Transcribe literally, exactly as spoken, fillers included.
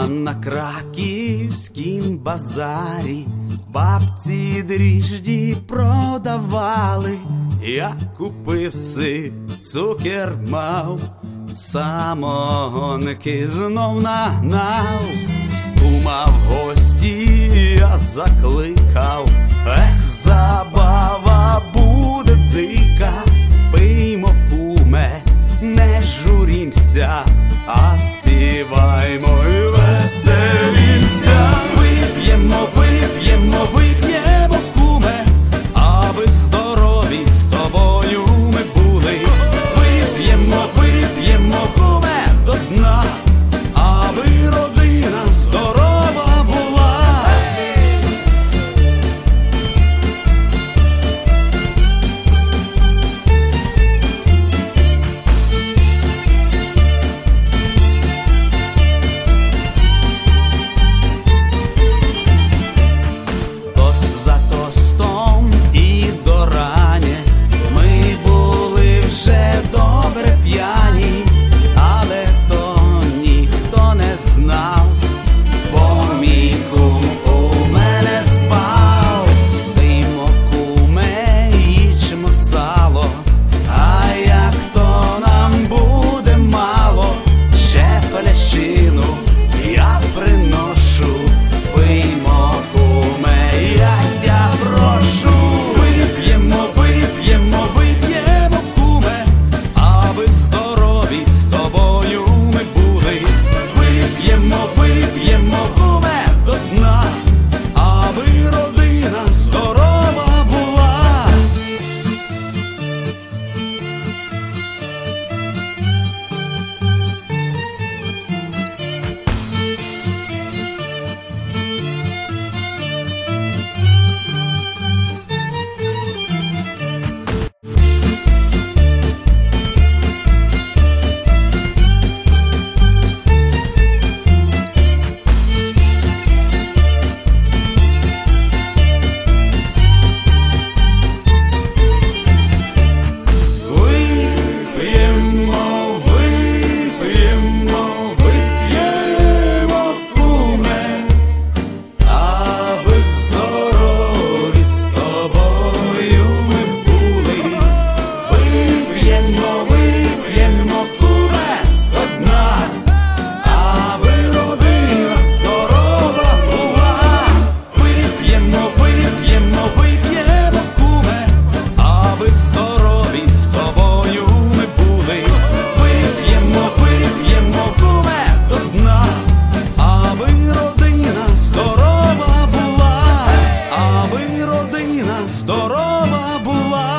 А на краківськім базарі бабці дріжджі продавали. Я купив си, цукер мав, самогонки знов нагнав. Кума в гості я закликав, ех, забава буде дика. Пиймо, куме, не журімся, а співаймо і веселімся. Вип'ємо, вип'ємо, вип'ємо, куме, аби здорові з тобою ми були. Вип'ємо, вип'ємо, куме, до дна, аби родина здорова була. Тост за тостом і до рані ми були вже добре п'яні, але то ніхто не знав, бо мій кум у мене спав. Пиймо, куме, їчмо сало, а як то нам буде мало, ще флящину я приношу. Пиймо, куме, я тя прошу. Вип'ємо, вип'ємо, вип'ємо, куме, аби здорові з тобою ми були. Вип'ємо, вип'ємо, куме, до дна, аби родина здорова була. Вип'ємо, вип'ємо, вип'ємо, куме, аби здорові з тобою ми були. Вип'ємо, вип'ємо, куме, до дна, аби родина здорова була. Вип'ємо, вип'ємо, вип'ємо, куме, аби здорові з тобою ми були. Вип'ємо, вип'ємо, куме, до дна, аби родина здорова була, аби родина здорова була.